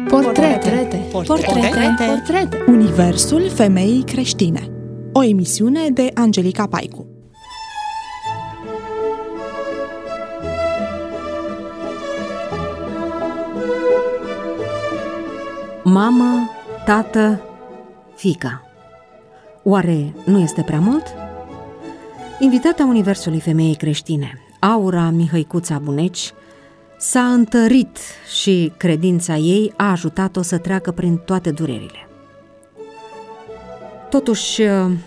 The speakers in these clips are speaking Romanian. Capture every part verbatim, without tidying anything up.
Portrete. Portrete. Portrete. Universul femeii creștine. O emisiune de Angelica Paicu. Mamă, tată, fiica. Oare nu este prea mult? Invitata Universului femeii creștine, Aura Mihăicuța Buneci, s-a întărit și credința ei a ajutat-o să treacă prin toate durerile. Totuși,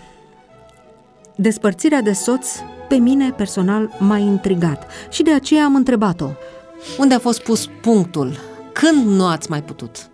despărțirea de soț pe mine personal m-a intrigat și de aceea am întrebat-o: unde a fost pus punctul? Când nu ați mai putut?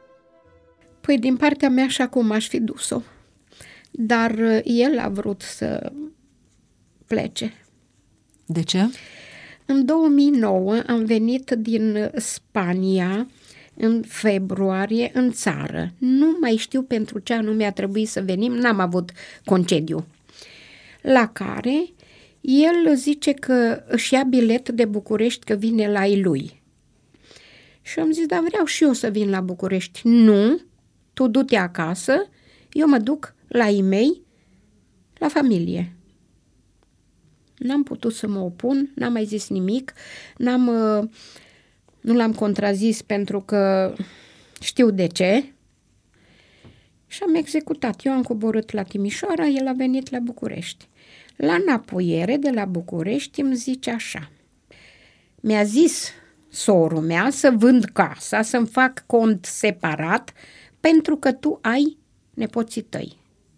Păi din partea mea și acum aș fi dus-o, dar el a vrut să plece. De ce? În două mii nouă am venit din Spania în februarie în țară. Nu mai știu pentru ce anume a trebuit să venim, n-am avut concediu. La care el zice că își ia bilet de București, că vine la ei lui. Și am zis, dar vreau și eu să vin la București. Nu, tu du-te acasă, eu mă duc la ei mei, la familie. N-am putut să mă opun, n-am mai zis nimic, n-am, nu l-am contrazis pentru că știu de ce și am executat. Eu am coborât la Timișoara, el a venit la București. La înapoiere de la București îmi zice așa: mi-a zis sorul mea să vând casa, să-mi fac cont separat pentru că tu ai nepoții tăi.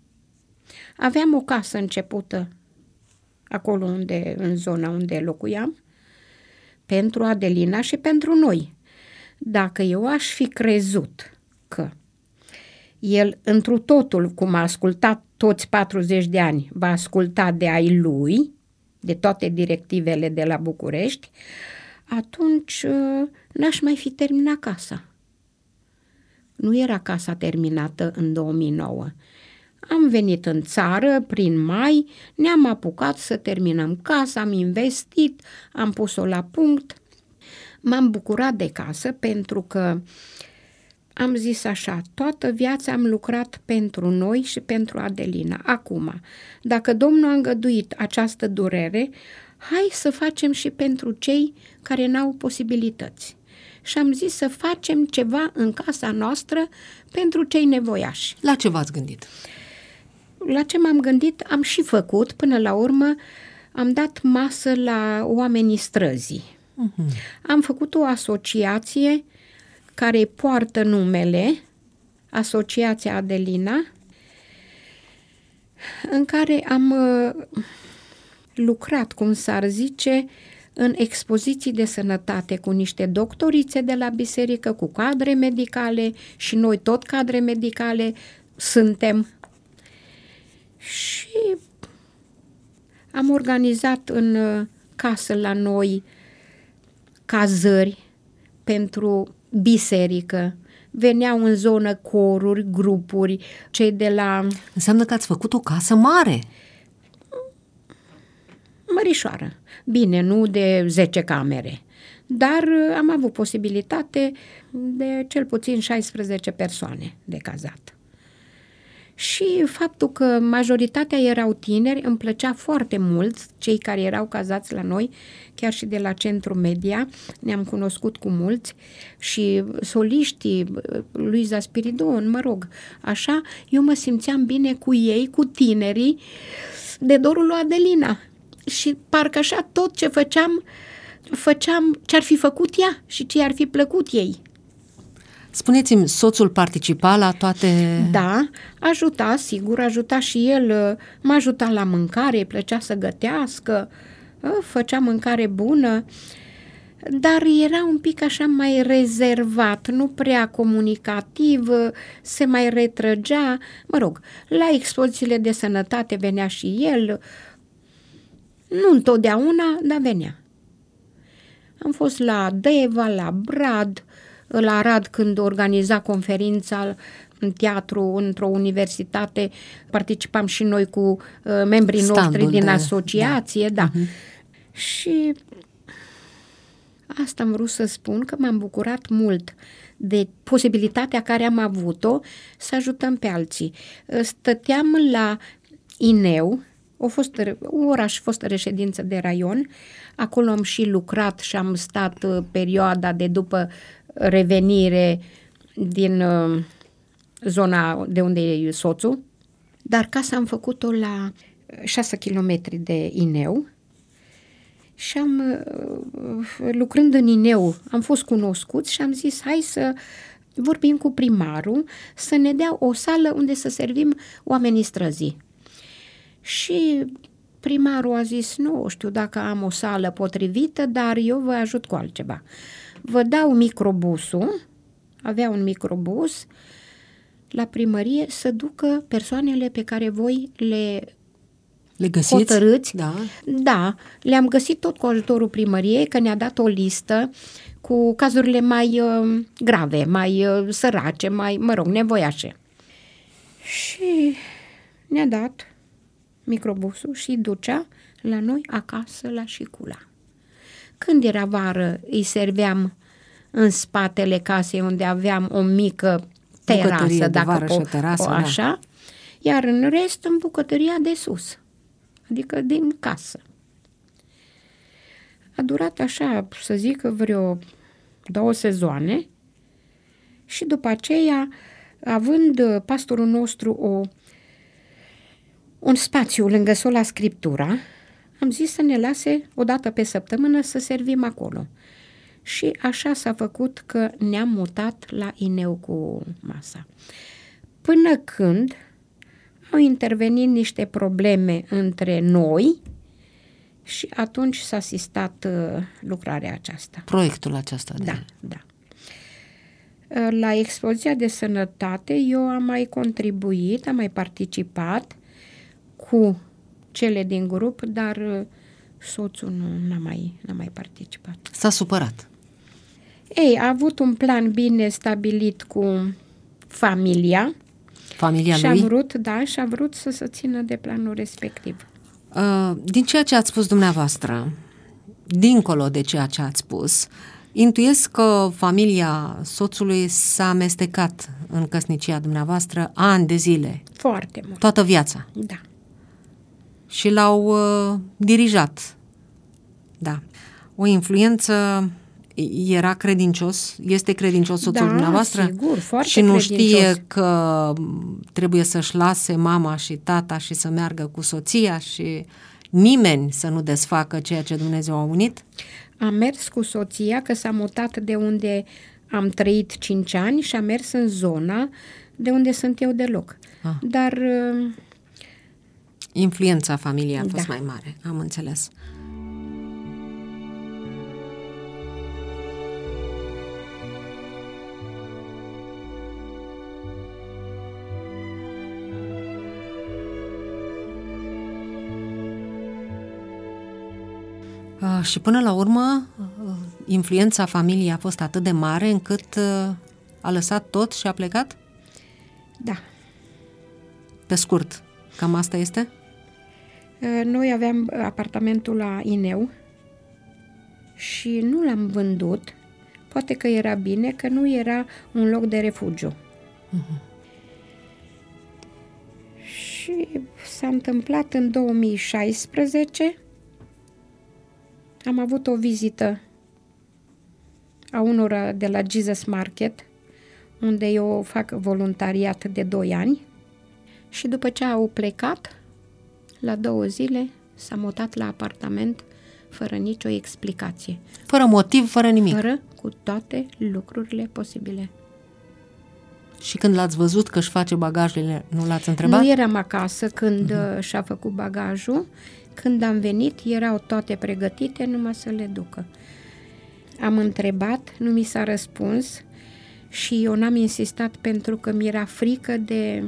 Aveam o casă începută acolo unde, în zona unde locuiam, pentru Adelina și pentru noi. Dacă eu aș fi crezut că el, întru totul, cum a ascultat toți patruzeci de ani, va asculta de ai lui, de toate directivele de la București, atunci n-aș mai fi terminat casa. Nu era casa terminată în două mii nouă. Am venit în țară prin mai, ne-am apucat să terminăm casa, am investit, am pus-o la punct. M-am bucurat de casă pentru că am zis așa: toată viața am lucrat pentru noi și pentru Adelina. Acum, dacă Domnul a îngăduit această durere, hai să facem și pentru cei care n-au posibilități. Și am zis să facem ceva în casa noastră pentru cei nevoiași. La ce v-ați gândit? La ce m-am gândit am și făcut. Până la urmă am dat masă la oamenii străzii. Uh-huh. Am făcut o asociație care poartă numele Asociația Adelina, în care am uh, lucrat, cum s-ar zice, în expoziții de sănătate cu niște doctorițe de la biserică, cu cadre medicale și noi tot cadre medicale suntem. Și am organizat în casă la noi cazări pentru biserică. Veneau în zonă coruri, grupuri, cei de la... Înseamnă că ați făcut o casă mare. Mărișoară. Bine, nu de zece camere, dar am avut posibilitate de cel puțin șaisprezece persoane de cazat. Și faptul că majoritatea erau tineri, îmi plăcea foarte mult, cei care erau cazați la noi, chiar și de la Centru Media, ne-am cunoscut cu mulți, și soliștii, Luiza Spiridon, mă rog, așa, eu mă simțeam bine cu ei, cu tinerii, de dorul lui Adelina. Și parcă așa tot ce făceam, făceam ce ar fi făcut ea și ce ar fi plăcut ei. Spuneți-mi, soțul participa la toate... Da, ajuta, sigur, ajuta și el, mă ajuta la mâncare, îi plăcea să gătească, făcea mâncare bună, dar era un pic așa mai rezervat, nu prea comunicativ, se mai retrăgea, mă rog, la expozițiile de sănătate venea și el, nu întotdeauna, dar venea. Am fost la Deva, la Brad, la Arad când organiza conferința în teatru, într-o universitate, participam și noi cu uh, membrii Standul noștri din de... asociație, da. da. Uh-huh. Și asta am vrut să spun, că m-am bucurat mult de posibilitatea care am avut-o să ajutăm pe alții. Stăteam la Ineu, a fost un oraș, fost reședință de raion, acolo am și lucrat și am stat perioada de după revenire din zona de unde e soțul, dar casa am făcut-o la șase kilometri de Ineu și am, lucrând în Ineu, am fost cunoscuți și am zis hai să vorbim cu primarul să ne dea o sală unde să servim oamenii străzii. Și primarul a zis, nu știu dacă am o sală potrivită, dar eu vă ajut cu altceva. Vă dau microbusul, avea un microbus la primărie să ducă persoanele pe care voi le, le găsiți? hotărâți. Da. Da, le-am găsit tot cu ajutorul primăriei, că ne-a dat o listă cu cazurile mai uh, grave, mai uh, sărace, mai, mă rog, nevoiașe. Și ne-a dat microbusul și ducea la noi acasă la Șicula. Când era vară, îi serveam în spatele casei unde aveam o mică terasă, dacă po, terasă, o așa, da. Iar în rest în bucătăria de sus, adică din casă. A durat așa, să zic, vreo două sezoane și după aceea, având pastorul nostru o un spațiu lângă Sola Scriptura, am zis să ne lase o dată pe săptămână să servim acolo. Și așa s-a făcut că ne-am mutat la Ineu cu masa. Până când au intervenit niște probleme între noi și atunci s-a asistat uh, lucrarea aceasta. Proiectul acesta. Da, de... da. La expoziția de sănătate eu am mai contribuit, am mai participat cu cele din grup, dar soțul nu n-a mai, n-a mai participat. S-a supărat. Ei, a avut un plan bine stabilit cu familia. Familia și lui? Și a vrut, da, și a vrut să se țină de planul respectiv. Uh, din ceea ce ați spus dumneavoastră, dincolo de ceea ce ați spus, intuiesc că familia soțului s-a amestecat în căsnicia dumneavoastră ani de zile. Foarte mult. Toată viața. Da. Și l-au uh, dirijat. Da. O influență, era credincios, este credincios soțul da, dumneavoastră? Sigur, foarte și nu credincios. știe că trebuie să-și lase mama și tata și să meargă cu soția și nimeni să nu desfacă ceea ce Dumnezeu a unit? Am mers cu soția, că s-a mutat de unde am trăit cinci ani și a mers în zona de unde sunt eu deloc. Ah. Dar... Uh, influența familiei a fost da. mai mare, am înțeles. Uh, și până la urmă, uh, influența familiei a fost atât de mare încât uh, a lăsat tot și a plecat? Da. Pe scurt, cam asta este? Uh, noi aveam apartamentul la Ineu și nu l-am vândut. Poate că era bine, că nu era un loc de refugiu. Uh-huh. Și s-a întâmplat în două mii șaisprezece. Am avut o vizită a unora de la Jesus Market, unde eu fac voluntariat de doi ani. Și după ce au plecat, la două zile s-a mutat la apartament fără nicio explicație. Fără motiv, fără nimic. Fără, cu toate lucrurile posibile. Și când l-ați văzut că își face bagajele, nu l-ați întrebat? Nu eram acasă când uh-huh. și-a făcut bagajul. Când am venit, erau toate pregătite, numai să le ducă. Am întrebat, nu mi s-a răspuns și eu n-am insistat pentru că mi-era frică de,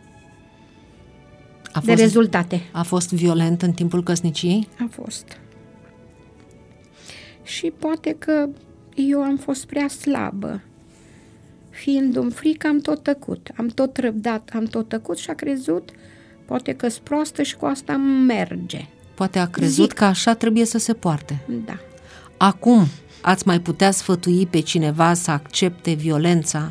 a fost, de rezultate. A fost violent în timpul căsniciei? A fost. Și poate că eu am fost prea slabă. Fiind-mi frică, am tot tăcut. Am tot răbdat, am tot tăcut și a crezut, poate că-s proastă și cu asta merge. Poate a crezut Zic. că așa trebuie să se poarte. Da. Acum, ați mai putea sfătui pe cineva să accepte violența?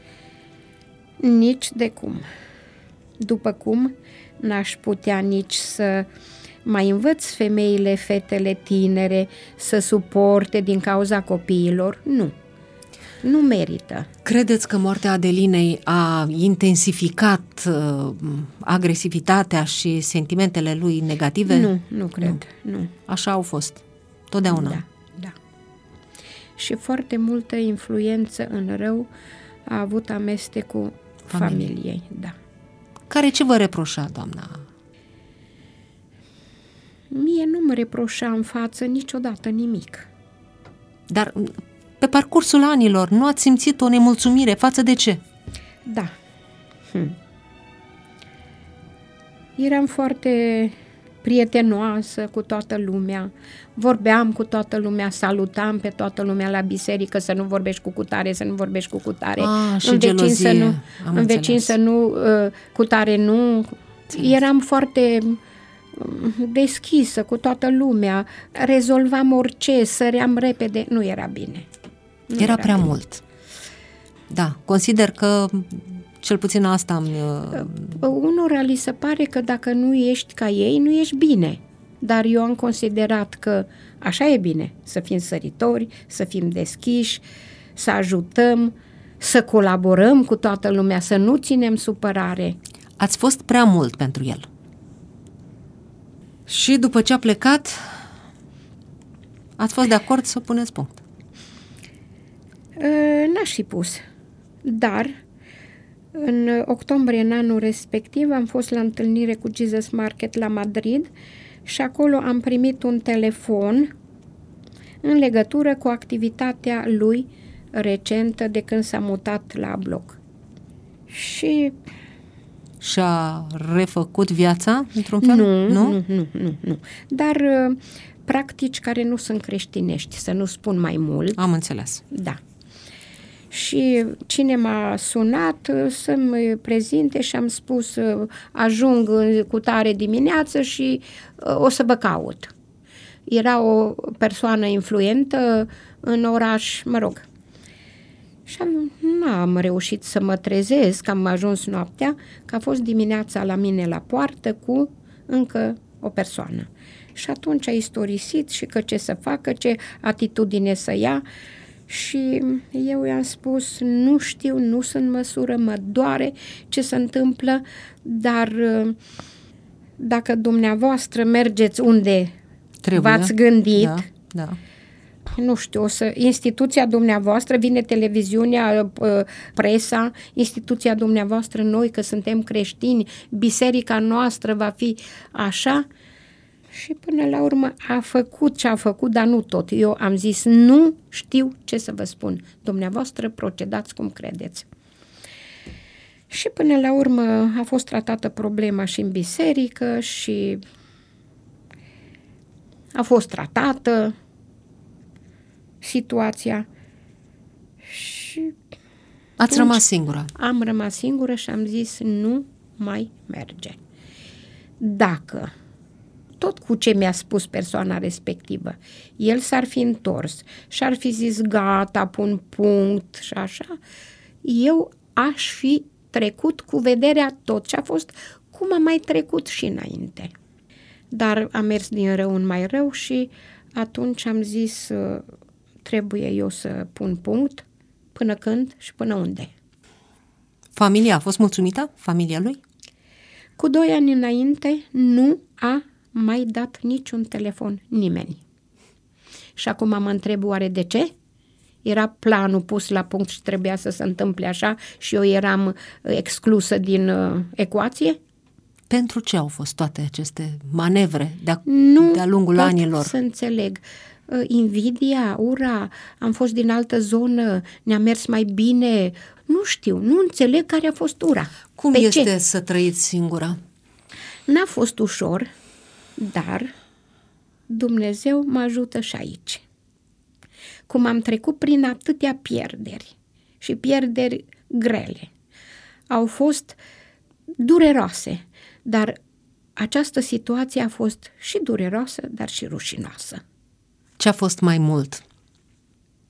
Nici de cum. După cum n-aș putea nici să mai învăț femeile, fetele tinere să suporte din cauza copiilor. Nu. Nu merită. Credeți că moartea Adelinei a intensificat uh, agresivitatea și sentimentele lui negative? Nu, nu cred. Nu. nu. Așa au fost. Totdeauna. Da, da. Și foarte multă influență în rău a avut amestecul Familie. familiei. Da. Care ce vă reproșa, doamna? Mie nu mă reproșa în față niciodată nimic. Dar pe parcursul anilor nu ați simțit o nemulțumire față de ce? Da. Hm. Eram foarte prietenoasă cu toată lumea, vorbeam cu toată lumea, salutam pe toată lumea la biserică, să nu vorbești cu cutare, să nu vorbești cu cutare. Ah, și gelozie. Să nu, în vecin să nu, uh, cutare nu. Eram foarte deschisă cu toată lumea, rezolvam orice, săream repede. Nu era bine. Nu era, era prea bine. mult. Da, consider că cel puțin asta îmi... Unora li se pare că dacă nu ești ca ei, nu ești bine. Dar eu am considerat că așa e bine, să fim săritori, să fim deschiși, să ajutăm, să colaborăm cu toată lumea, să nu ținem supărare. Ați fost prea mult pentru el. Și după ce a plecat, ați fost de acord să puneți punct? N-aș fi pus. Dar în octombrie, în anul respectiv, am fost la întâlnire cu Jesus Market la Madrid și acolo am primit un telefon în legătură cu activitatea lui recentă de când s-a mutat la bloc. Și... Și-a refăcut viața, într-un fel? Nu, nu, nu, nu, nu, nu. Dar practici care nu sunt creștinești, să nu spun mai mult. Am înțeles. Da. Și cine m-a sunat să-mi prezinte și am spus ajung cu tare dimineață și o să vă caut. Era o persoană influentă în oraș, mă rog. Și am, n-am reușit să mă trezesc, am ajuns noaptea, că a fost dimineața la mine la poartă cu încă o persoană. Și atunci a istorisit și că ce să facă, ce atitudine să ia. Și eu i-am spus, nu știu, nu sunt în măsură, mă doare ce se întâmplă, dar dacă dumneavoastră mergeți unde trebuie, v-ați gândit, da, da. nu știu, o să, instituția dumneavoastră, vine televiziunea, presa, instituția dumneavoastră, noi că suntem creștini, biserica noastră va fi așa. Și până la urmă a făcut ce a făcut, dar nu tot. Eu am zis, nu știu ce să vă spun. Dumneavoastră procedați cum credeți. Și până la urmă a fost tratată problema și în biserică și a fost tratată situația și... Ați rămas singură. Am rămas singură și am zis, nu mai merge. Dacă... tot cu ce mi-a spus persoana respectivă, el s-ar fi întors și ar fi zis gata, pun punct și așa, eu aș fi trecut cu vederea tot ce a fost, cum am mai trecut și înainte. Dar am mers din rău în mai rău și atunci am zis trebuie eu să pun punct, până când și până unde. Familia a fost mulțumită? Familia lui? Cu doi ani înainte nu a mai dat niciun telefon nimeni. Și acum mă întreb oare de ce? Era planul pus la punct și trebuia să se întâmple așa și eu eram exclusă din uh, ecuație? Pentru ce au fost toate aceste manevre de-a, nu de-a lungul pot anilor? Să înțeleg. Uh, invidia, ura, am fost din altă zonă, ne-a mers mai bine, nu știu, nu înțeleg care a fost ura. Cum Pe este ce? să trăiți singură? N-a fost ușor, dar Dumnezeu mă ajută și aici. Cum am trecut prin atâtea pierderi și pierderi grele, au fost dureroase, dar această situație a fost și dureroasă, dar și rușinoasă. Ce a fost mai mult?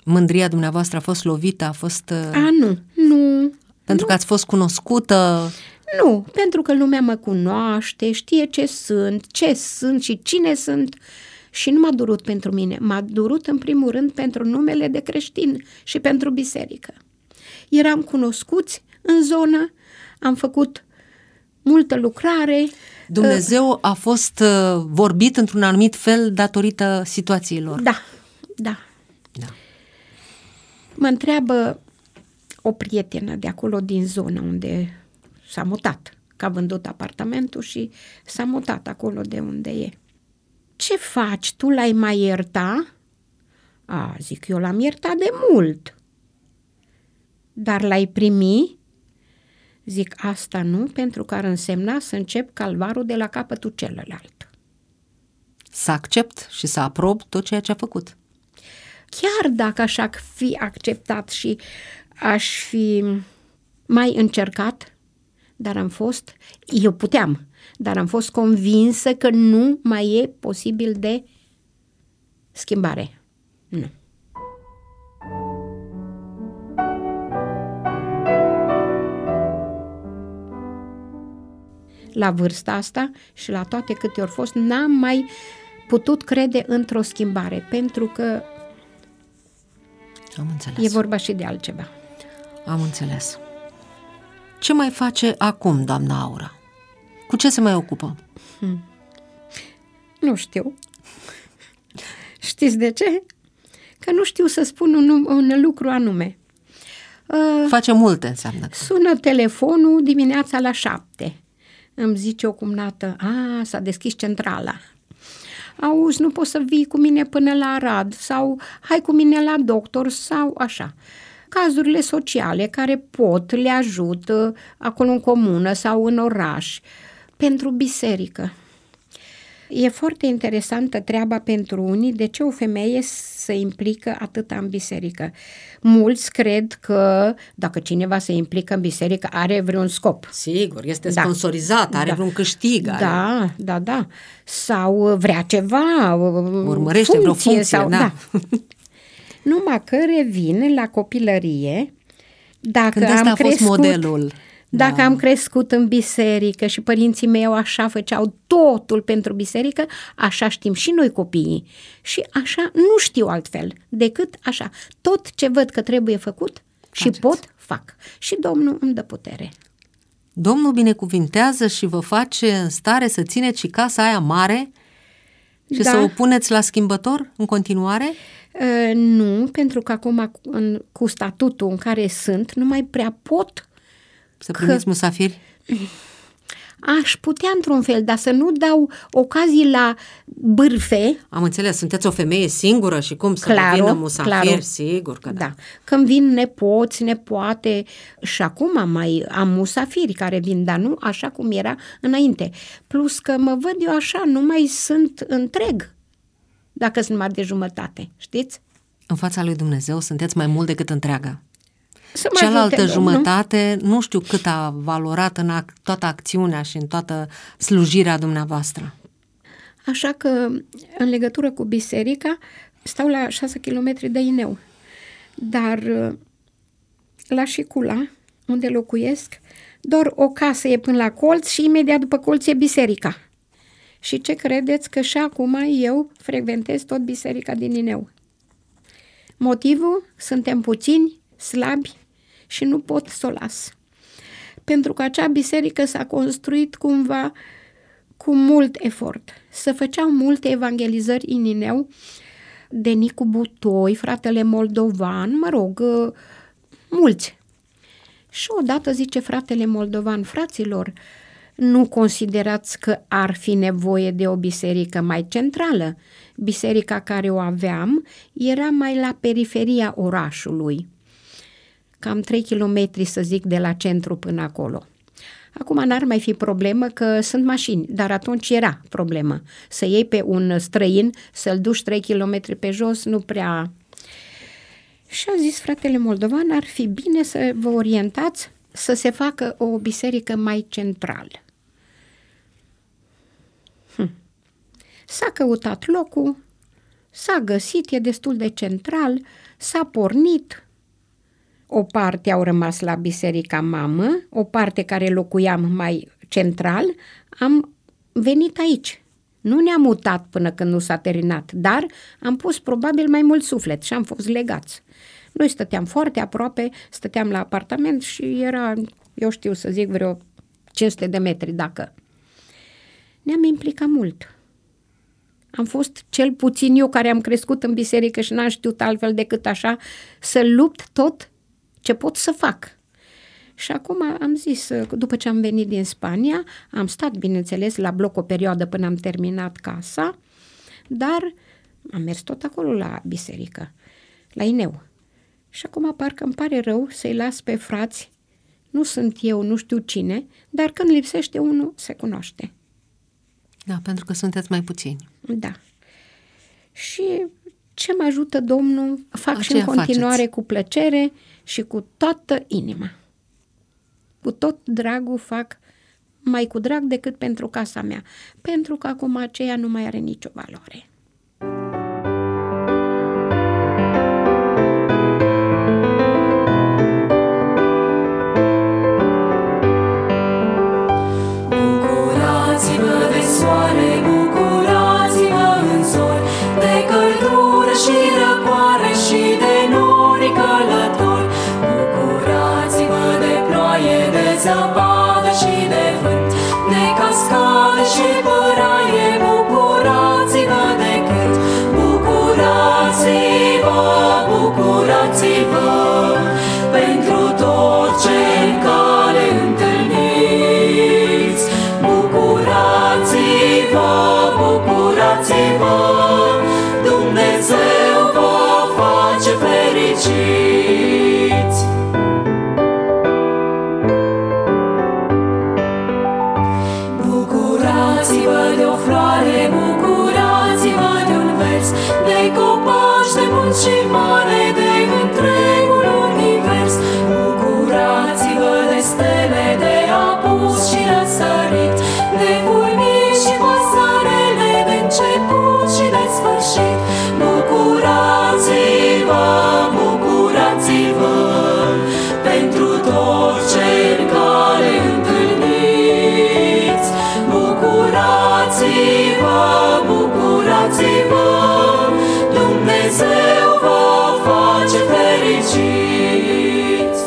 mândria dumneavoastră a fost lovită, a fost... A, nu, nu. Pentru nu. că ați fost cunoscută? Nu, pentru că lumea mă cunoaște, știe ce sunt, ce sunt și cine sunt și nu m-a durut pentru mine. M-a durut în primul rând pentru numele de creștin și pentru biserică. Eram cunoscuți în zonă, am făcut multă lucrare. Dumnezeu a fost vorbit într-un anumit fel datorită situațiilor. Da, da. da. Mă întreabă o prietenă de acolo din zonă unde s-a mutat, că a vândut apartamentul și s-a mutat acolo de unde e. Ce faci? Tu l-ai mai ierta? A, zic, eu l-am iertat de mult. Dar l-ai primi? Zic, asta nu, pentru că ar însemna să încep calvarul de la capătul celălalt. Să accept și să aprob tot ceea ce a făcut. Chiar dacă aș fi acceptat și aș fi mai încercat, dar am fost, eu puteam, dar am fost convinsă că nu mai e posibil de schimbare. Nu. La vârsta asta și la toate câte ori fost, n-am mai putut crede într-o schimbare, pentru că Am înțeles. e vorba și de altceva. Am înțeles. Ce mai face acum, doamna Aura? Cu ce se mai ocupă? Hmm. Nu știu. Știți de ce? Că nu știu să spun un, un lucru anume. Uh, Face multe, înseamnă. Că. Sună telefonul dimineața la șapte. Îmi zice o cumnată, a, s-a deschis centrala. Auzi, nu poți să vii cu mine până la Arad sau hai cu mine la doctor sau așa. Cazurile sociale care pot, le ajută acolo în comună sau în oraș, pentru biserică. E foarte interesantă treaba pentru unii, de ce o femeie se implică atât în biserică. Mulți cred că dacă cineva se implică în biserică are vreun scop. Sigur, este Da. sponsorizat, are Da. vreun câștig. Are... Da, da, da. Sau vrea ceva, Urmărește vreo funcție, sau, da. da. Numai că revin la copilărie, dacă Când ăsta am a fost crescut, modelul. Dacă Da. am crescut în biserică și părinții mei așa făceau totul pentru biserică, așa știm și noi copiii. Și așa nu știu altfel decât așa. Tot ce văd că trebuie făcut și Faceți. pot, fac. Și Domnul îmi dă putere. Domnul binecuvintează și vă face în stare să țineți și casa aia mare și Da. să o puneți la schimbător în continuare? Uh, nu, pentru că acum în, cu statutul în care sunt, nu mai prea pot. Să primiți musafiri? Aș putea într-un fel, dar să nu dau ocazii la bârfe. Am înțeles, sunteți o femeie singură și cum să Claro, vă vină musafiri? claro. Sigur că da. Da. Când vin nepoți, nepoate și acum mai am musafiri care vin, dar nu așa cum era înainte. Plus că mă văd eu așa, nu mai sunt întreg dacă sunt mai de jumătate, știți? În fața lui Dumnezeu sunteți mai mult decât întreaga. Să mă Cealaltă ajute Domnul. jumătate, nu știu cât a valorat în ac- toată acțiunea și în toată slujirea dumneavoastră. Așa că, în legătură cu biserica, stau la șase kilometri de Ineu. Dar la Șicula, unde locuiesc, doar o casă e până la colț și imediat după colț e biserica. Și ce credeți că și acum eu frecventez tot biserica din Ineu? Motivul? Suntem puțini, slabi și nu pot să o las. Pentru că acea biserică s-a construit cumva cu mult efort. Se făceau multe evangelizări în Ineu de Nicu Butoi, fratele moldovan, mă rog, mulți. Și odată zice fratele moldovan, fraților, nu considerați că ar fi nevoie de o biserică mai centrală? Biserica care o aveam era mai la periferia orașului, cam trei kilometri, să zic, de la centru până acolo. Acum n-ar mai fi problemă că sunt mașini, dar atunci era problemă. Să iei pe un străin, să-l duci trei kilometri pe jos, nu prea... Și a zis fratele moldovan, ar fi bine să vă orientați să se facă o biserică mai centrală. Hm. S-a căutat locul, S-a găsit, e destul de central, s-a pornit. O parte au rămas la biserica mamă, o parte care locuiam mai central, am venit aici. Nu ne-am mutat până când nu s-a terminat, dar am pus probabil mai mult suflet și am fost legați. Noi stăteam foarte aproape, stăteam la apartament și era, eu știu să zic, vreo cinci sute de metri dacă. Ne-am implicat mult. Am fost cel puțin eu care am crescut în biserică și n-am știut altfel decât așa să lupt tot ce pot să fac. Și acum am zis, după ce am venit din Spania, am stat, bineînțeles, la bloc o perioadă până am terminat casa, dar am mers tot acolo la biserică, la Ineu. Și acum parcă îmi pare rău să-i las pe frați, nu sunt eu, nu știu cine, dar când lipsește unul, se cunoaște. Da, pentru că sunteți mai puțini. Da. Și ce mă ajută Domnul, fac Aceea și în continuare faceți. cu plăcere și cu toată inima. Cu tot dragul fac, mai cu drag decât pentru casa mea, pentru că acum aceea nu mai are nicio valoare. Bucurați-vă de soare, bucurați-vă în zori, de căldură și răcoare și de nori călători. Bucurați-vă de ploaie, de zăpadă și de vânt, de cascade și păraie. Bucurați-vă de cânt, bucurați-vă, bucurați-vă pentru tot ce în cale întâlniți. Bucurați-vă, bucurați-vă, Dumnezeu vă face fericiți. Bucurați-vă de o floare, bucurați-vă de un vers, de copaci de mult și mare, de întregul univers. Bucurați-vă de stele, de apus și răsărit, de fulmii și păsărele, de început și de sfârșit. Bucurați-vă, bucurați-vă pentru tot ce în cale întâlniți. Bucurați-vă, bucurați-vă, Dumnezeu vă face fericiți.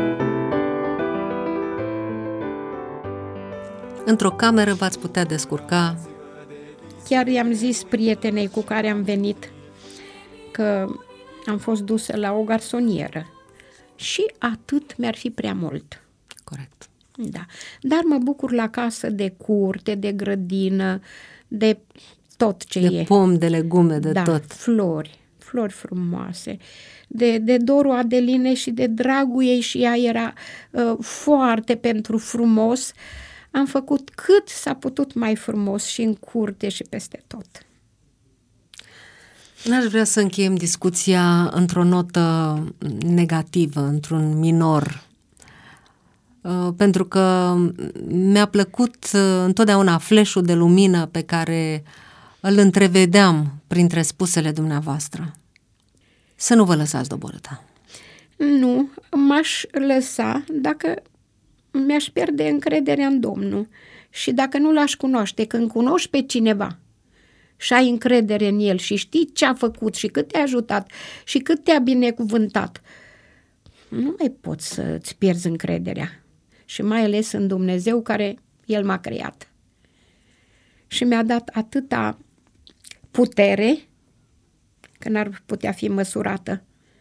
Într-o cameră v-ați putea descurca. Chiar i-am zis prietenei cu care am venit că am fost dusă la o garsonieră și atât mi-ar fi prea mult. Corect. Da. Dar mă bucur la casă de curte, de grădină, de tot ce De e. pom, de legume, de da, tot. flori, flori frumoase. De, de dorul Adeline și de dragul ei și ea era uh, foarte pentru frumos. Am făcut cât s-a putut mai frumos și în curte și peste tot. N-aș vrea să încheiem discuția într-o notă negativă, într-un minor, pentru că mi-a plăcut întotdeauna flash-ul de lumină pe care îl întrevedeam printre spusele dumneavoastră. Să nu vă lăsați doborâta. Nu, m-aș lăsa dacă mi-aș pierde încrederea în Domnul și dacă nu l-aș cunoaște. Când cunoști pe cineva și ai încredere în el și știi ce a făcut și cât te-a ajutat și cât te-a binecuvântat, nu mai poți să-ți pierzi încrederea. Și mai ales în Dumnezeu care El m-a creat. Și mi-a dat atâta putere că n-ar putea fi măsurată.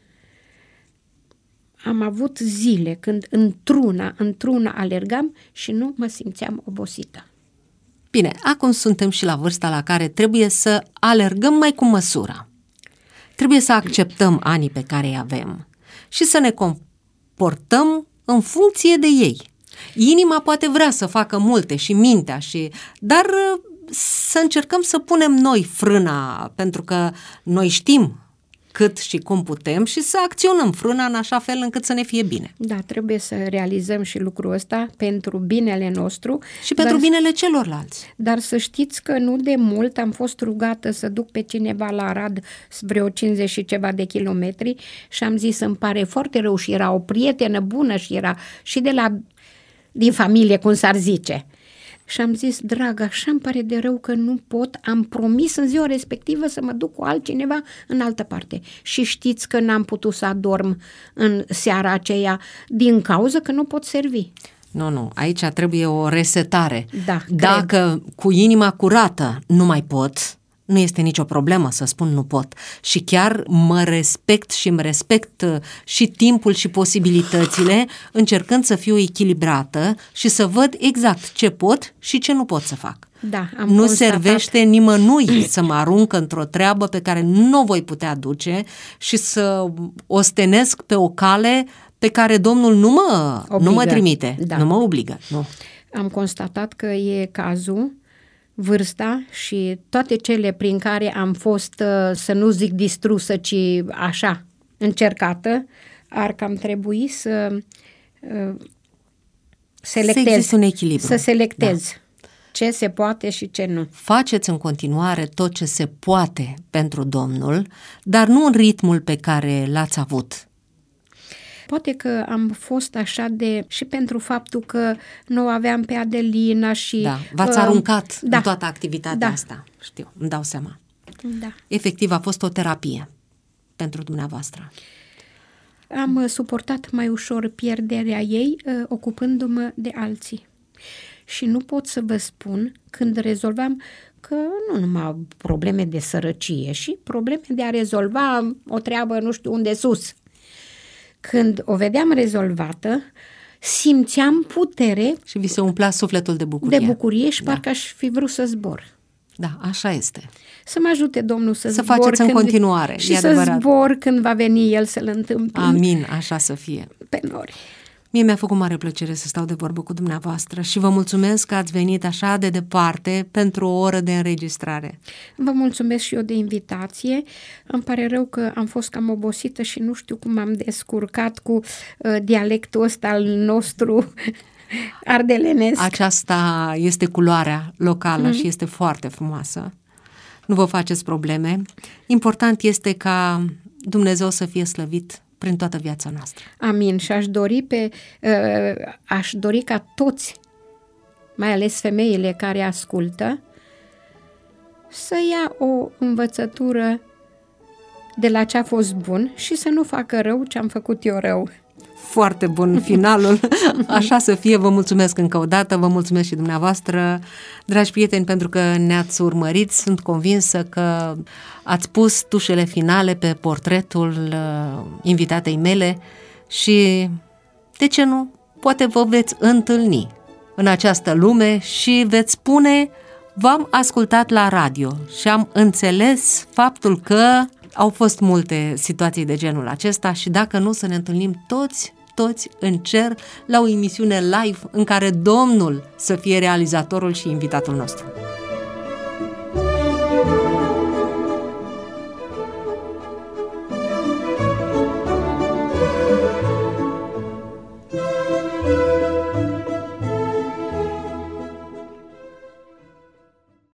Am avut zile când într-una, într-una alergam și nu mă simțeam obosită. Bine, acum suntem și la vârsta la care trebuie să alergăm mai cu măsura. Trebuie să acceptăm anii pe care îi avem și să ne comportăm în funcție de ei. Inima poate vrea să facă multe și mintea, și, dar să încercăm să punem noi frâna, pentru că noi știm cât și cum putem și să acționăm frâna în așa fel încât să ne fie bine. Da, trebuie să realizăm și lucrul ăsta pentru binele nostru. Și pentru dar, binele celorlalți. Dar să știți că nu de mult am fost rugată să duc pe cineva la Arad vreo cincizeci și ceva de kilometri și am zis, îmi pare foarte rău, și era o prietenă bună și era și de la din familie, cum s-ar zice. Și am zis, dragă, așa îmi pare de rău că nu pot, am promis în ziua respectivă să mă duc cu altcineva în altă parte. Și știți că n-am putut să adorm în seara aceea din cauza că nu pot servi. Nu, nu, aici trebuie o resetare. Da, Dacă cred. cu inima curată nu mai pot, nu este nicio problemă să spun nu pot. Și chiar mă respect și îmi respect și timpul și posibilitățile, încercând să fiu echilibrată și să văd exact ce pot și ce nu pot să fac. Da, am nu constatat. servește nimănui să mă arunc într-o treabă pe care nu o voi putea duce și să ostenesc pe o cale pe care Domnul nu mă, nu mă trimite, da. nu mă obligă. Nu. Am constatat că e cazul, vârsta și toate cele prin care am fost, să nu zic distrusă, ci așa, încercată, ar cam trebui să uh, selectez. Să existe un echilibru. Să selectez da. ce se poate și ce nu. Faceți în continuare tot ce se poate pentru Domnul, dar nu în ritmul pe care l-ați avut. Poate că am fost așa de... și pentru faptul că nu aveam pe Adelina și... Da, v-ați uh, aruncat da, în toată activitatea da. asta. Știu, îmi dau seama. Da. Efectiv, a fost o terapie pentru dumneavoastră. Am uh, suportat mai ușor pierderea ei, uh, ocupându-mă de alții. Și nu pot să vă spun, când rezolvam, că nu numai probleme de sărăcie, și probleme de a rezolva o treabă nu știu unde sus. Când o vedeam rezolvată, simțeam putere și vi se umplea sufletul de bucurie. De bucurie și da. parcă aș fi vrut să zbor. Da, așa este. Să mă ajute Domnul să, să zbor faceți când, în continuare. Și să adevărat. Zbor când va veni El să-L întâmpin. Amin, așa să fie. Pe nori. Mie mi-a făcut mare plăcere să stau de vorbă cu dumneavoastră și vă mulțumesc că ați venit așa de departe pentru o oră de înregistrare. Vă mulțumesc și eu de invitație. Îmi pare rău că am fost cam obosită și nu știu cum am descurcat cu uh, dialectul ăsta al nostru ardelenesc. Aceasta este culoarea locală mm-hmm. și este foarte frumoasă. Nu vă faceți probleme. Important este ca Dumnezeu să fie slăvit prin toată viața noastră. Amin. Și aș dori pe, uh, aș dori ca toți, mai ales femeile care ascultă, să ia o învățătură de la ce a fost bun și să nu facă rău ce am făcut eu rău. Foarte bun finalul, așa să fie. Vă mulțumesc încă o dată, vă mulțumesc și dumneavoastră, dragi prieteni, pentru că ne-ați urmărit. Sunt convinsă că ați pus tușele finale pe portretul uh, invitatei mele și, de ce nu, poate vă veți întâlni în această lume și veți spune: v-am ascultat la radio și am înțeles faptul că au fost multe situații de genul acesta și dacă nu, să ne întâlnim toți, toți în cer la o emisiune live în care Domnul să fie realizatorul și invitatul nostru.